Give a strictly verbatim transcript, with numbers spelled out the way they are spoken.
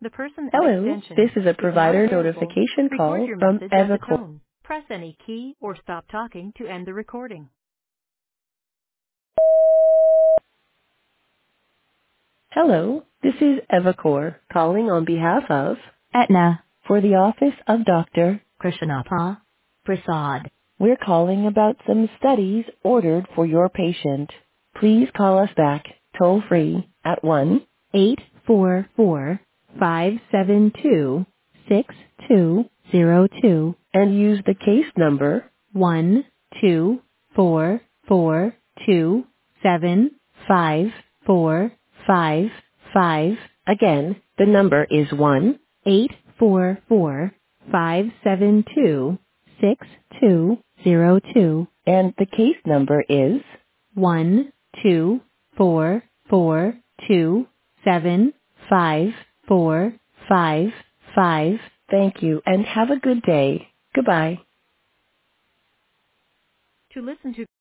The person at Hello, this extension is a is not provider available. notification Record call your from message at the Evacor. tone. Press any key or stop talking to end the recording. Hello, this is Evacor calling on behalf of Aetna for the office of Doctor Krishnappa Prasad. We're calling about some studies ordered for your patient. Please call us back toll free at one eight four four, five seven two, six two zero two and use the case number one two four four two seven five four five five. Again, the number is one eight four four five seven two six two zero two and the case number is one two four four two seven five four five five. Thank you and have a good day. Goodbye. To listen to